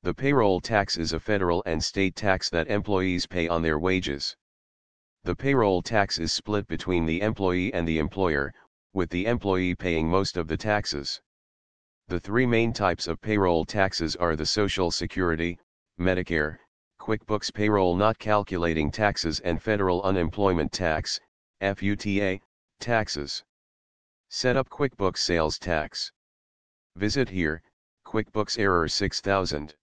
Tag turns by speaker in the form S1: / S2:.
S1: The payroll tax is a federal and state tax that employees pay on their wages. The payroll tax is split between the employee and the employer, with the employee paying most of the taxes. The three main types of payroll taxes are the Social Security, Medicare, QuickBooks payroll not calculating taxes and federal unemployment tax, FUTA, taxes. Set up QuickBooks sales tax. Visit here, QuickBooks error 6000.